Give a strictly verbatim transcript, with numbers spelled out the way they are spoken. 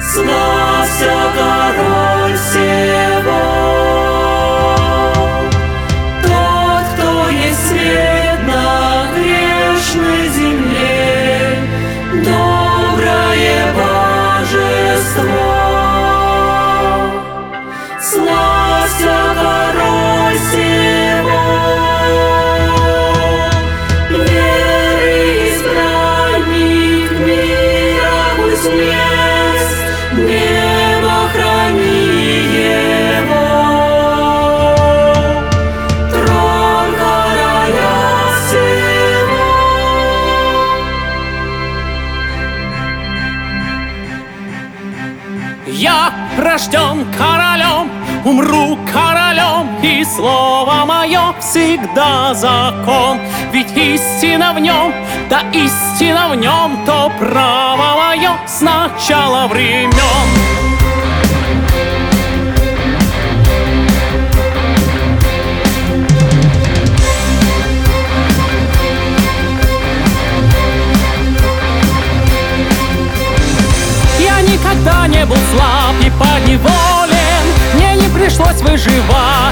Славься, король всего, тот, кто есть свет на грешной земле, доброе божество. Славься, король всего, веры избранник мира кузнец, небо храни его, трон короля всего. Я рожден королем, умру королем, и слово мое всегда закон. Ведь истина в нем, да истина в нем, то право мое с начала времен. Я никогда не был слаб и подневолен, мне не пришлось выживать